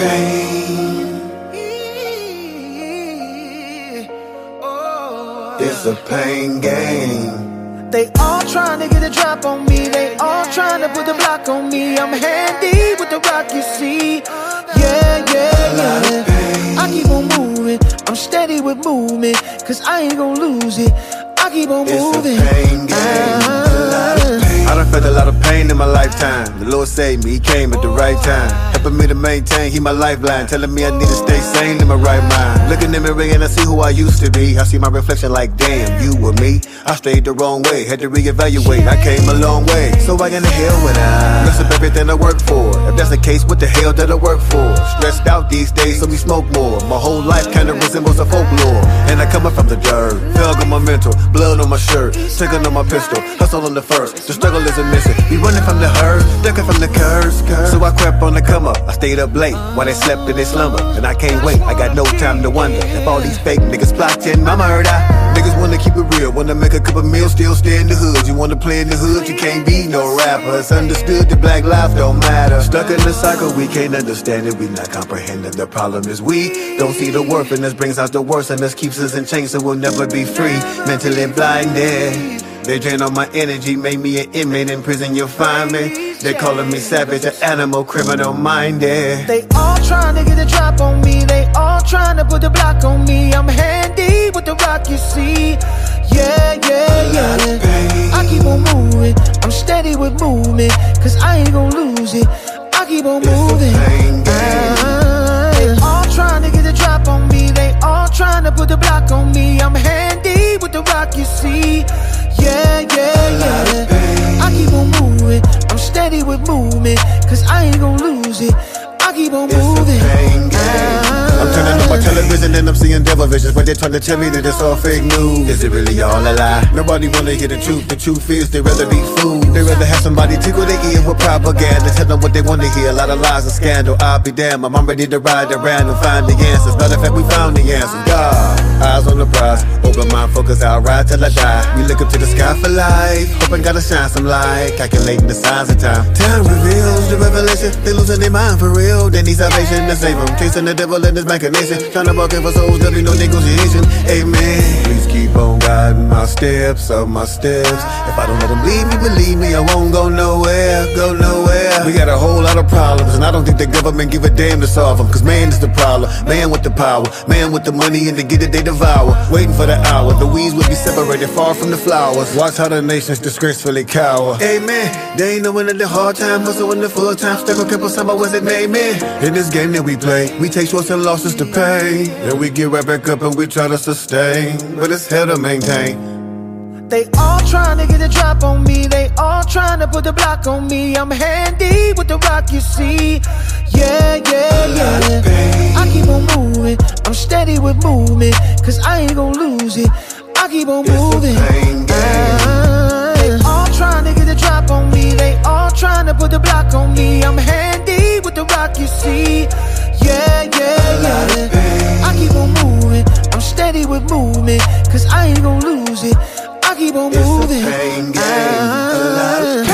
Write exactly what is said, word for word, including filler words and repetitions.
pain. It's a pain game. They all trying to get a drop on me. They all trying to put the block on me. I'm handy with the rock, you see. Yeah, yeah, yeah. I keep on moving. I'm steady with movement, cause I ain't gon' lose it. I keep on moving. It's a pain game. uh, I done felt a lot of pain in my lifetime. The Lord saved me, He came at the right time, helping me to maintain, He my lifeline, telling me I need to stay sane in my right mind. Looking in the mirror and I see who I used to be. I see my reflection like, damn, you were me. I strayed the wrong way, had to reevaluate. I came a long way, so why in the hell would I mess up everything I work for? If that's the case, what the hell did I work for? Stressed out these days, so we smoke more. My whole life kinda resembles a folklore, and I coming from the dirt. Fell on my mental, blood on my shirt, taking on my pistol, hustle on the first. The struggle isn't missing. We running from the hurt, ducking from the curse. So I crept on the come up. I stayed up late while they slept in their slumber, and I can't wait. I got no time to wonder if all these fake niggas plotting my murder. Niggas wanna keep it real, wanna make a couple meals, still stay in the hood. You wanna play in the hood, you can't be no rapper. It's understood that black life don't matter. Stuck in the cycle, we can't understand it. We not comprehending the problem is we don't see the worth, and this brings out the worst, and this keeps us in chains, so we'll never be free. Mentally blinded. They drain all my energy, made me an inmate in prison, you'll find me. They calling me savage, an animal, criminal minded. They all trying to get a drop on me. They all trying to put the block on me. I'm handy with the rock, you see. Yeah, yeah, yeah. I keep on moving. I'm steady with movement, cause I ain't gon' lose it. I keep on moving. uh, They all trying to get a drop on me. They all trying to put the block on me. I'm handy with the rock, you see. Yeah, yeah, yeah. I keep on moving. I'm steady with movement, cause I ain't gon' lose it. I keep on moving. I'm turning on my television and I'm seeing devil visions, but they're trying to tell me that it's all fake news. Is it really all a lie? Nobody wanna hear the truth. The truth is they rather be fooled. They rather have somebody tickle their ear with propaganda, tell them what they wanna hear. A lot of lies and scandal. I'll be damned. I'm ready to ride around and find the answers. Matter of fact, we found the answers. God, eyes on the prize, open mind, focus. I'll ride till I die. We look up to the sky for life, hoping gotta shine some light, calculating the signs of time. Time reveals the revelation. They losing their mind for real. They need salvation to save them. Chasing the devil in his machination, trying to bargain for souls, there'll be no negotiation. Amen. Please keep on guiding my steps, of my steps. If I don't let them lead me, believe me, I won't go nowhere, go nowhere. We got a whole lot of problems, and I don't think the government give a damn to solve them. Cause man is the problem, man with the power, man with the money, and to get it they devour. Waiting for the hour, the weeds will be separated far from the flowers. Watch how the nations disgracefully cower. Amen. They ain't knowing that the hard time, hustle in the full time, stuck on cripple, summer was it made me. In this game that we play, we take shorts and losses to pay, then we get right back up and we try to sustain, but it's hell to maintain. They all trying to get a drop on me. They all trying to put the block on me. I'm handy with the rock, you see. Yeah, yeah, yeah. I keep on moving. I'm steady with movement, cause I ain't gon' lose it. I keep on moving. uh, They all trying to get a drop on me. They all trying to put the block on me. I'm handy with the rock, you see. Yeah, yeah, yeah. I keep on moving. I'm steady with movement, cause I ain't gon' lose it. I keep on moving. It's a pain game. uh,